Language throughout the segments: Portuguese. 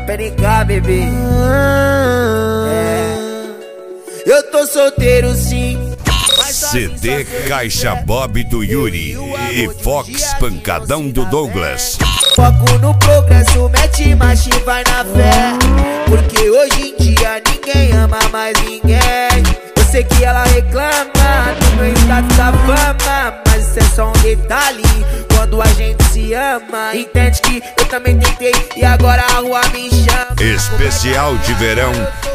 PNK, bebê. Eu tô solteiro sim. CD Caixa Bob do Yuri e Fox Pancadão do Douglas. Foco no progresso, mete marcha e vai na fé. Porque hoje em dia ninguém ama mais ninguém. Eu sei que ela reclama do meu status da fama, mas isso é só um detalhe quando a gente se ama. Entende que eu também tentei e agora a rua me chama. Especial de verão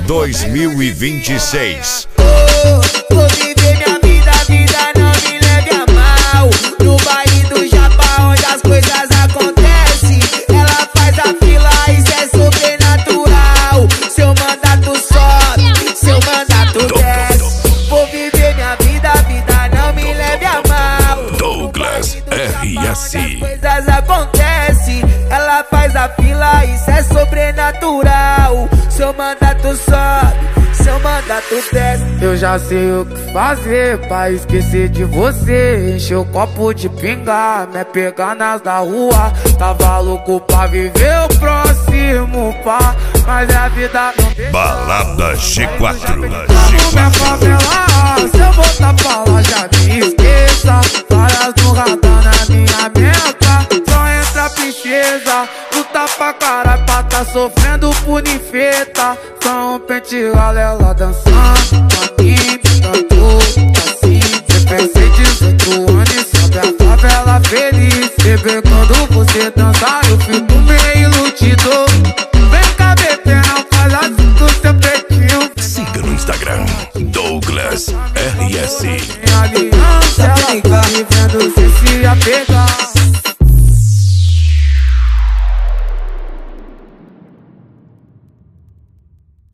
2026. Vou viver minha vida, a vida não me leve a mal. No baile do Japa, onde as coisas acontecem, ela faz a fila, isso é sobrenatural. Seu mandato sobe, seu mandato desce. Vou viver minha vida, a vida não me leve a mal. Douglas RS. As coisas acontecem, ela faz a fila, isso é sobrenatural. Seu mandato sobe, seu mandato desce. Eu já sei o que fazer pra esquecer de você. Encher o copo de pinga, me pegar nas da rua. Tava louco pra viver o próximo pá, mas a vida não deixa. Balada G4. Minha favela, se eu voltar pra lá já me esqueça. Várias no radar na minha meta, só entra princesa. Luta pra caralho pra tá sofrendo por ninfeta. Só um pente galela dançando pra mim, tanto assim. Eu pensei 18 anos e sobe a favela feliz. Bebê, quando você dançar eu fico meio iludido. Vem cá, bebê, não faz assim com seu peitinho. Siga no Instagram Douglas RS. Minha aliança, ela tá vivendo sem se apegar.